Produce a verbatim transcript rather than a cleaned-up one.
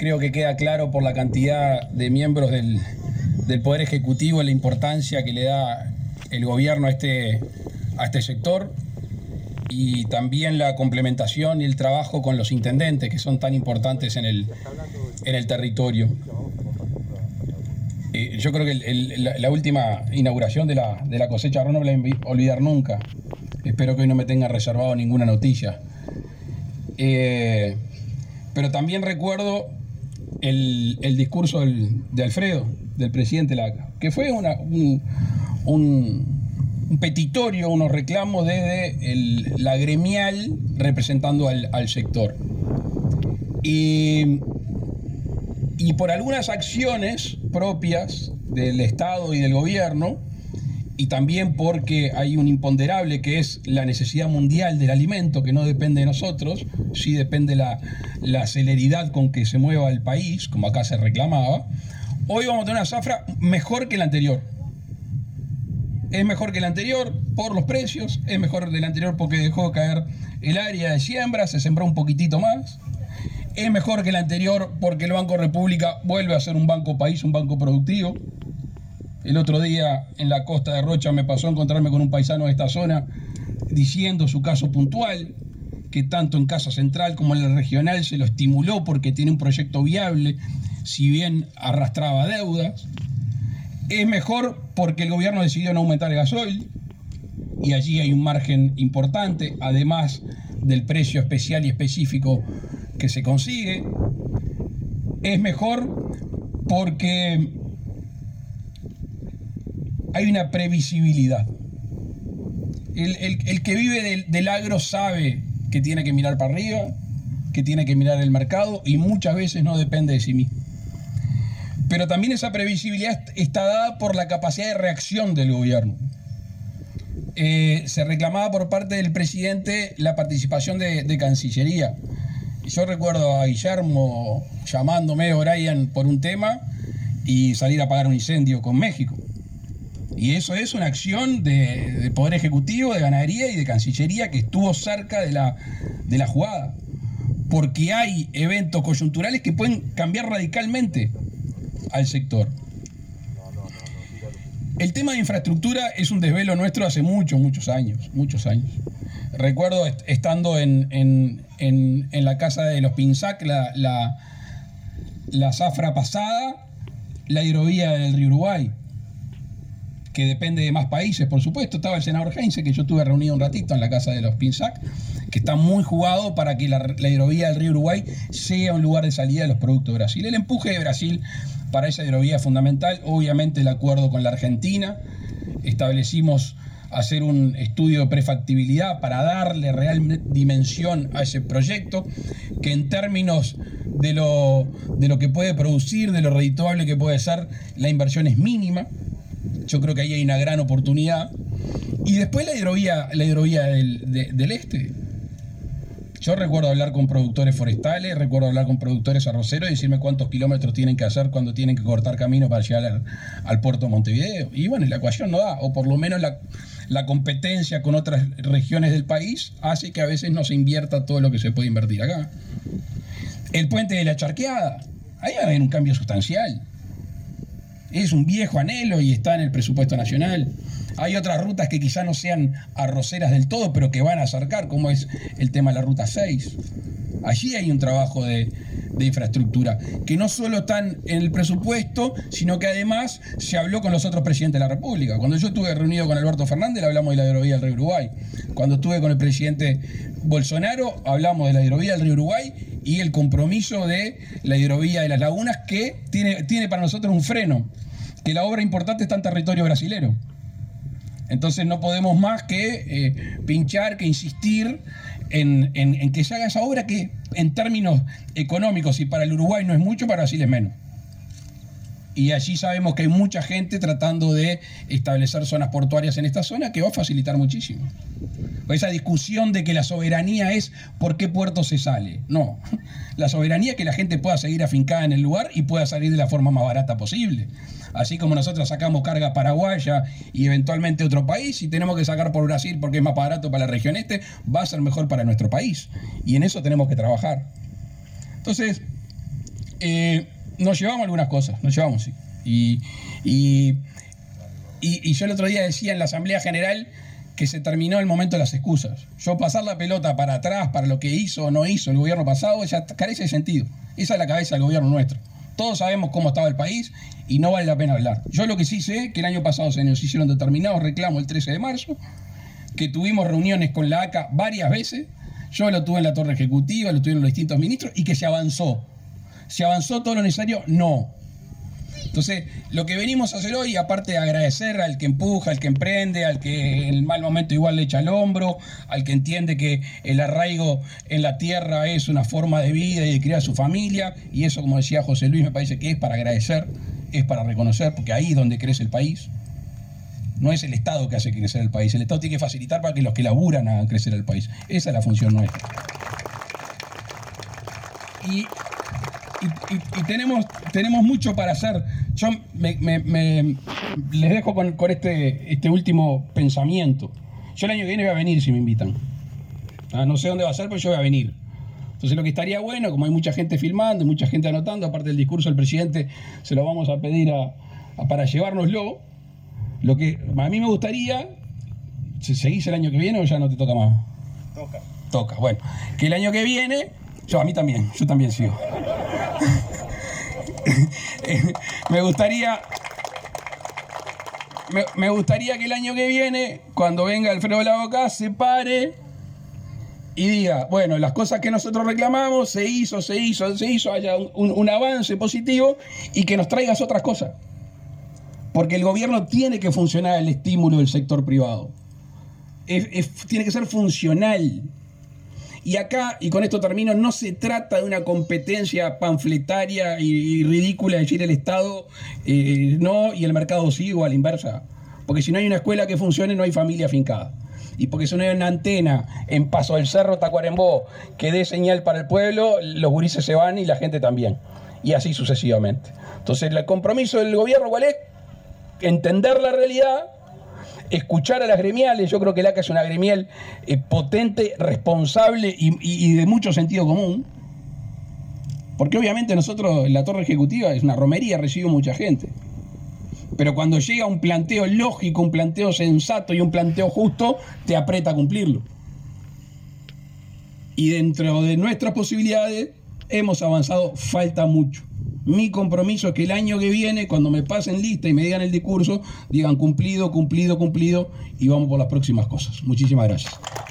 creo que queda claro por la cantidad de miembros del, del Poder Ejecutivo la importancia que le da el gobierno a este, a este sector, y también la complementación y el trabajo con los intendentes, que son tan importantes en el, en el territorio. Eh, yo creo que el, el, la, la última inauguración de la, de la cosecha no me la voy a olvidar nunca. Espero que hoy no me tenga reservado ninguna noticia. Eh, pero también recuerdo el, el discurso del, de Alfredo, del presidente Laca, que fue una, un, un, un petitorio, unos reclamos desde el, la gremial representando al, al sector. Y, y por algunas acciones propias del Estado y del gobierno, y también porque hay un imponderable que es la necesidad mundial del alimento, que no depende de nosotros, sí depende la, la celeridad con que se mueva el país, como acá se reclamaba. Hoy vamos a tener una zafra mejor que la anterior. Es mejor que la anterior por los precios, es mejor que la anterior porque dejó caer el área de siembra, se sembró un poquitito más. Es mejor que la anterior porque el Banco República vuelve a ser un banco país, un banco productivo. El otro día en la costa de Rocha me pasó a encontrarme con un paisano de esta zona diciendo su caso puntual, que tanto en Casa Central como en la regional se lo estimuló porque tiene un proyecto viable, si bien arrastraba deudas. Es mejor porque el gobierno decidió no aumentar el gasoil, y allí hay un margen importante, además del precio especial y específico que se consigue. Es mejor porque hay una previsibilidad. El, el, el que vive del, del agro sabe que tiene que mirar para arriba, que tiene que mirar el mercado, y muchas veces no depende de sí mismo. Pero también esa previsibilidad está dada por la capacidad de reacción del gobierno. Eh, se reclamaba por parte del presidente la participación de, de Cancillería. Yo recuerdo a Guillermo llamándome, Brian, por un tema y salir a apagar un incendio con México. Y eso es una acción de, de Poder Ejecutivo, de Ganadería y de Cancillería que estuvo cerca de la, de la jugada. Porque hay eventos coyunturales que pueden cambiar radicalmente al sector. El tema de infraestructura es un desvelo nuestro hace muchos, muchos años, muchos años. Recuerdo est estando en, en, en, en la casa de los Pinzac, la, la, la zafra pasada, la hidrovía del río Uruguay, que depende de más países, por supuesto. Estaba el senador Heinze, que yo estuve reunido un ratito en la casa de los Pinzac, que está muy jugado para que la, la hidrovía del río Uruguay sea un lugar de salida de los productos de Brasil. El empuje de Brasil para esa hidrovía es fundamental. Obviamente el acuerdo con la Argentina. Establecimos hacer un estudio de prefactibilidad para darle real dimensión a ese proyecto, que en términos de lo, de lo que puede producir, de lo redituable que puede ser, la inversión es mínima. Yo creo que ahí hay una gran oportunidad. Y después la hidrovía, la hidrovía del, de, del este. Yo recuerdo hablar con productores forestales, recuerdo hablar con productores arroceros y decirme cuántos kilómetros tienen que hacer cuando tienen que cortar camino para llegar al, al puerto de Montevideo. Y bueno, la ecuación no da, o por lo menos la, la competencia con otras regiones del país hace que a veces no se invierta todo lo que se puede invertir acá. El puente de la Charqueada, ahí va a haber un cambio sustancial. Es un viejo anhelo y está en el presupuesto nacional. Hay otras rutas que quizá no sean arroceras del todo, pero que van a acercar, como es el tema de la ruta seis. Allí hay un trabajo de, de infraestructura, que no solo están en el presupuesto, sino que además se habló con los otros presidentes de la República. Cuando yo estuve reunido con Alberto Fernández, hablamos de la hidrovía del río Uruguay. Cuando estuve con el presidente Bolsonaro, hablamos de la hidrovía del río Uruguay y el compromiso de la hidrovía de las lagunas, que tiene, tiene para nosotros un freno, que la obra importante está en territorio brasilero. Entonces no podemos más que eh, pinchar, que insistir en, en, en que se haga esa obra, que en términos económicos, y para el Uruguay no es mucho, para Brasil es menos. Y allí sabemos que hay mucha gente tratando de establecer zonas portuarias en esta zona, que va a facilitar muchísimo. Esa discusión de que la soberanía es por qué puerto se sale. No, la soberanía es que la gente pueda seguir afincada en el lugar y pueda salir de la forma más barata posible. Así como nosotros sacamos carga paraguaya y eventualmente otro país, y tenemos que sacar por Brasil porque es más barato para la región este, va a ser mejor para nuestro país. Y en eso tenemos que trabajar. Entonces, eh, nos llevamos algunas cosas, nos llevamos, sí. Y, y, y, y yo el otro día decía en la Asamblea General que se terminó el momento de las excusas. Yo pasar la pelota para atrás, para lo que hizo o no hizo el gobierno pasado, ya carece de sentido. Esa es la cabeza del gobierno nuestro. Todos sabemos cómo estaba el país y no vale la pena hablar. Yo lo que sí sé es que el año pasado se nos hicieron determinados reclamos el trece de marzo, que tuvimos reuniones con la A C A varias veces, yo lo tuve en la torre ejecutiva, lo tuvieron los distintos ministros, y que se avanzó. ¿Se avanzó todo lo necesario? No. Entonces, lo que venimos a hacer hoy, aparte de agradecer al que empuja, al que emprende, al que en el mal momento igual le echa el hombro, al que entiende que el arraigo en la tierra es una forma de vida y de criar a su familia, y eso, como decía José Luis, me parece que es para agradecer, es para reconocer, porque ahí es donde crece el país. No es el Estado que hace crecer el país, el Estado tiene que facilitar para que los que laburan hagan crecer el país. Esa es la función nuestra. Y... Y, y, y tenemos, tenemos mucho para hacer. Yo me, me, me, les dejo con, con este, este último pensamiento. Yo el año que viene voy a venir si me invitan. Ah, no sé dónde va a ser, pero yo voy a venir. Entonces lo que estaría bueno, como hay mucha gente filmando, mucha gente anotando, aparte del discurso del presidente, se lo vamos a pedir a, a, para llevárnoslo. Lo que a mí me gustaría, ¿seguís el año que viene o ya no te toca más? Toca. Toca, bueno. Que el año que viene, yo a mí también, yo también sigo. me gustaría me, me gustaría que el año que viene, cuando venga Alfredo Lago acá, se pare y diga, bueno, las cosas que nosotros reclamamos se hizo, se hizo, se hizo, haya un, un, un avance positivo, y que nos traigas otras cosas, porque el gobierno tiene que funcionar el estímulo del sector privado, es, es, tiene que ser funcional. Y acá, y con esto termino, no se trata de una competencia panfletaria y, y ridícula de decir el Estado eh, no y el mercado sí, o a la inversa. Porque si no hay una escuela que funcione, no hay familia afincada. Y porque si no hay una antena en Paso del Cerro, Tacuarembó, que dé señal para el pueblo, los gurises se van y la gente también. Y así sucesivamente. Entonces, el compromiso del gobierno, ¿cuál es? Entender la realidad, escuchar a las gremiales. Yo creo que el A C A es una gremial eh, potente, responsable y, y, y de mucho sentido común, porque obviamente nosotros en la torre ejecutiva es una romería, recibe mucha gente, pero cuando llega un planteo lógico, un planteo sensato y un planteo justo, te aprieta a cumplirlo. Y dentro de nuestras posibilidades hemos avanzado, falta mucho. Mi compromiso es que el año que viene, cuando me pasen lista y me digan el discurso, digan cumplido, cumplido, cumplido, y vamos por las próximas cosas. Muchísimas gracias.